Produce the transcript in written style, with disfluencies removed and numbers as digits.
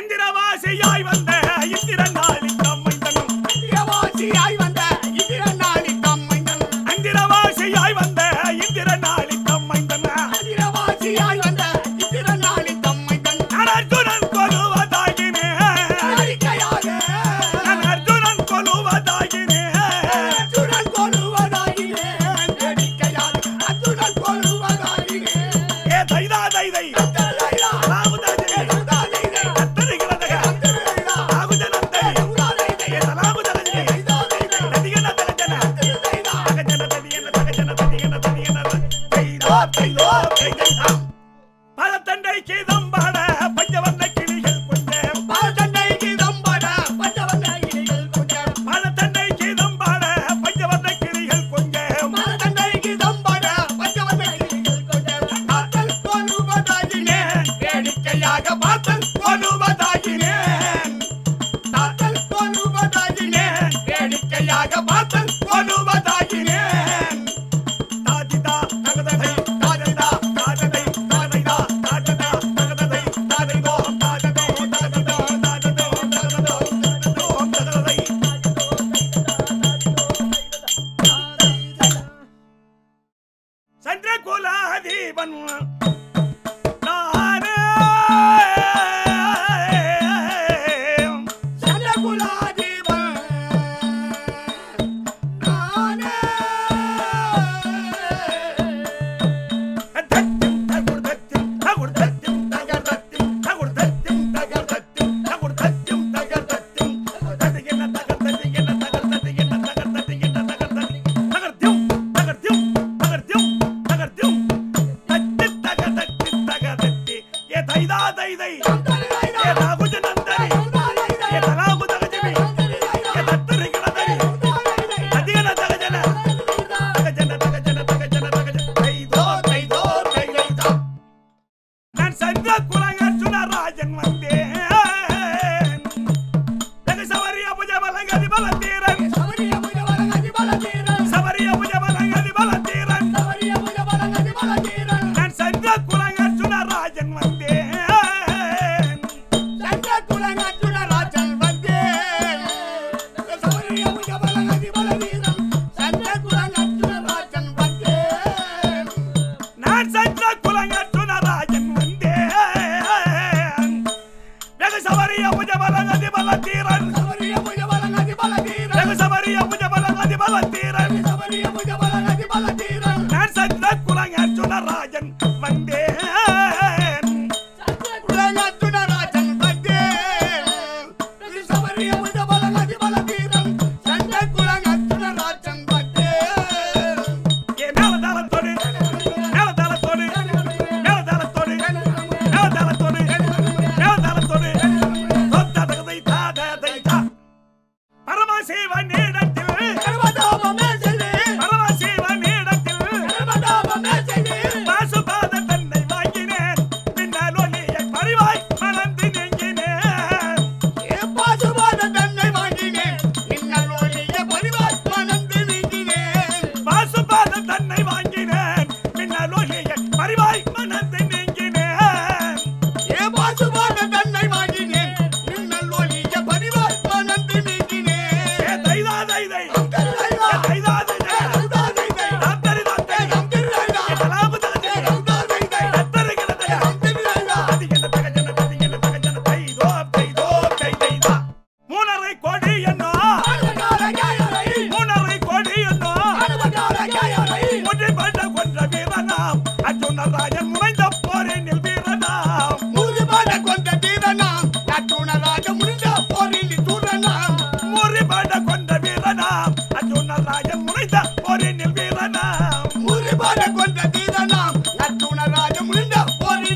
அந்திரவாசியாய் வந்த இந்திரனாளி தம்மைந்தன் அந்திரவாசியாய் வந்த இந்திரனாளி தம்மைந்தன் அந்திரவாசியாய் வந்த இந்திரனாளி தம்மைந்தன் அந்திரவாசியாய் வந்த இந்திரனாளி தம்மைந்தன் அர்ஜுனன் கொலுவதாகினே அறிக்கையாக அர்ஜுனன் கொலுவதாகினே அர்ஜுனன் கொலுவதாகினே அறிக்கையாக அர்ஜுனன் கொலுவதாகினே ஏ தைதா தைதை பலத்தண்டை கீதம்பாட பஞ்சவர்ண கிளிகள் கொஞ்சம் பலத்தண்டை கீதம்பாட பஞ்சவர்ண கிளிகள் கொஞ்சம் பலத்தண்டை கீதம்பாட பஞ்சவர்ண கிளிகள் கொஞ்சம் பலத்தண்டை கீதம்பாட பஞ்சவர்ண கிளிகள் கொஞ்சம் பார்த்தல் கொலுவதாகினேன் வேடிக்கையாக பார்த்தல் கொலுவதாகினேன் பார்த்தல் கொலுவதாகினேன் வேடிக்கையாக பார்த்தல் கொலுவதாகினேன் தாதிதா தகததை தாததா தாததை தாதைதா தாததா தகததை தாதைதோ தாததோ தகததோ தாததோ தகததோ தகததோ தகததை சந்திரகுலாதீபன் நானே சந்திரகுலாதீபன் நானே தத்திம் தகுர்தத்திம் தகுர்தத்திம் தகர்தத்திம் தகுர்தத்திம் தகர்தத்திம் தகுர்தத்திம் தகர்தத்திம் தகர்தத்திம் தகர்தத்திம் தகர்தத்திம் தகர்தத்திம் தகர்தத்திம் தகர்தத்திம் தத்தி தகர்தத்தி தகர்தத்தி ஏ தைதா தைதை ஏ தாகுஜ நந்தரி ஏ தலாபு தகஜமி ஏ தத்தரி கிணதரி அதிகன தகஜன தகஜன தகஜன தகஜன தகஜன தைதோ தைதோ தைதோ நான் சந்திர குலங்கர்ஜுன ராஜன் வந்தேன் வெகு சவரிய புஜ பலங்கதி பலத்தீரன் சவரிய புஜ பலங்கதி பலத்தீரன் சவரிய புஜ பலங்கதி பலத்தீரன் சவரிய புஜ பலங்கதி பலத்தீரன் நான் சந்திர குலங்கர்ஜுன ராஜன் வந்தேன் சந்திரகுலங்கர்ஜுன ராஜன் வந்தேன் சவரிய புஜ பலங்கதி பலத்தீரன் சந்திரகுலங்கர்ஜுன ராஜன் வந்தேன் நான் சந்திர குலங்கர்ஜுன ராஜன் வந்தேன் வெகு சவரிய புஜ பலங்கதி பலத்தீரன் சவரிய புஜ பலங்கதி பலத்தீரன் வெகு சவரிய புஜ பலங்கதி பலத்தீரன் சவரிய புஜ பலங்கதி பலத்தீரன் நான் சந்திர குலங்கர்ஜுன ராஜன் வந்தேன் சந்திரகுலங்கர்ஜுன ராஜன் வந்தேன் சவரிய புஜ பலங்கதி பலத்தீரன் சந்திரகுலங்கர்ஜுன ராஜன் வந்தேன் ஏ மேலதாளத்தோடு மேலதாளத்தோடு மேலதாளத்தோடு மேலதாளத்தோடு மேலதாளத்தோடு தொத்ததகதை தாததை தா பரமசிவனிடத்தில் சர்வதோபமே செய்து பரமசிவனிடத்தில் சர்வதோபமே செய்து பாசுபாத தன்னை வாங்கினேன் பின்னால் ஒளியை பரிவாய் மலர்ந்து நீங்கினேன் பாசுபாத தன்னை வாங்கினேன் மின்னல் ஒளிய பரிவாய் மணந்து நீங்கினேன் பாசுபாத தன்னை வாங்கினேன் பின்னால் ஒளியை பரிவாய் மலர்ந்து நீங்கினேன் பாசுபாத தன்னை வாங்கினேன் மின்னல் ஒளிய பரிவாய் மணந்து நீங்கினேன் ஏ தைதா தைதை ஏ தைதா தைதை தாத்தரி தாத்தை ஏ தலாபு தகஜே தத்தரி கிணதே அதிகன தகஜன அதிகன தகஜன தைதோ தைதோ தைதைதா மூணரை கோடி என்னோ மூணரை கோடி என்னோ முற்றிப்பட்ட கொன்ற வீரனாம் அர்ஜுன ராஜன் முனைந்த போரினில் வீரனாம் மூதுபாட கொண்ட தீரனாம் நட்டுணராக முடிந்த போரில் தூரனாம் முறிபட கொண்ட வீரனாம் அர்ஜுன ராஜன் முனைந்த போரினில் வீரனாம் மூதுபாட கொண்ட தீரனாம் நட்டுணராக முடிந்த போரில்